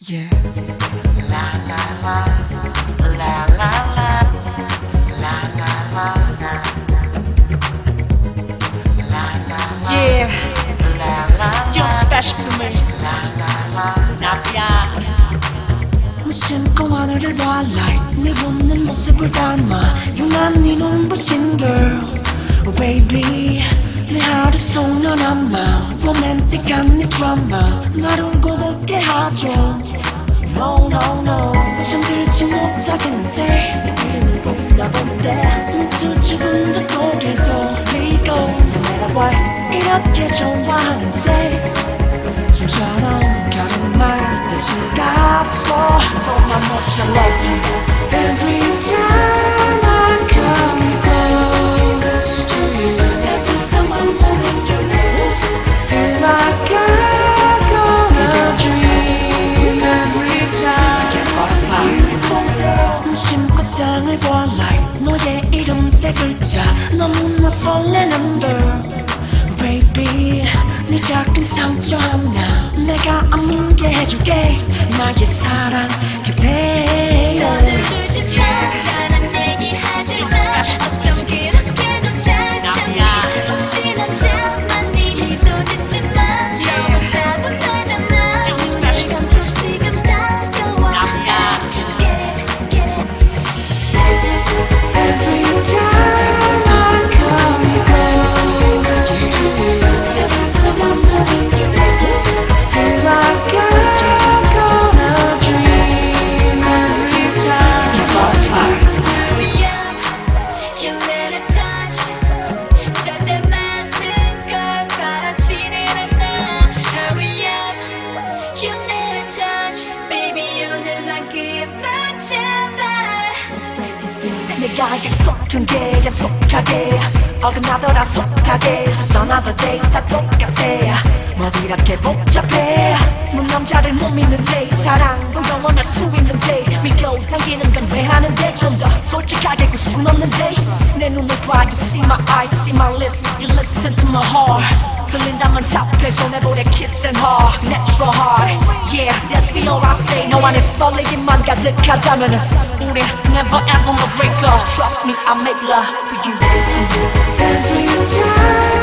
Yeah. La la la, la la la, la la la, la la la. Yeah. La la la. You're special to me. La la la. 나야. 무심코 하늘을 봐 like 네 웃는 모습을 담아 유난히 눈부신 girl. Oh baby. 내 하루 속 넌 아마 로맨틱한 네 드라마 날 울고 웃게 하죠. No no no 잠들지 못하겠는데 이름을 불러보는데 내 수줍음도 고개를 돌리고 너 내가 왜 이렇게 좋아하는데 좀처럼 가름말 될 수가 없어 정말 못 love you every time I come close to you. Every time I'm holding you, feel like I'm gonna dream every time. 무심코 땅을 봐 like 너의 이름 세 글자 너무나 설레는 girl. Baby 네 작은 상처 하나 내가 아물게 해줄게 나의 사랑 그대. 서두르지 마 나는 얘기하지 마 어쩜 그렇게도 잔잔히 혹시 남자만 네 미소 짓지 마 너무 따분하잖아 눈을 감고 지금 다가와 Just get it Every time I come close to you, every time I'm holding you, feel like I'm gonna dream every time. Hurry up you little touch 절대 맞는 걸 바라지는 않아 Hurry up you little touch Baby 오늘만 그만 잡아 Let's break this dance 내가 약속한 게 약속하게 어긋나더라 속하게 Just another day 다 똑같아 뭐 이렇게 복잡해 넌 남자를 못 믿는데 사랑도 영원할 수 있는데 믿고 당기는 건 왜 하는데 좀 더 솔직하게 굴 순 없는데 내 눈을 봐 You see my eyes, see my lips You listen to my heart 들린다면 답해줘 내 노래 kiss and heart Natural heart Yeah, that's me all I say 너 안에 설레기만 가득하다면 우리 never ever no break up Trust me, I make love for you Every time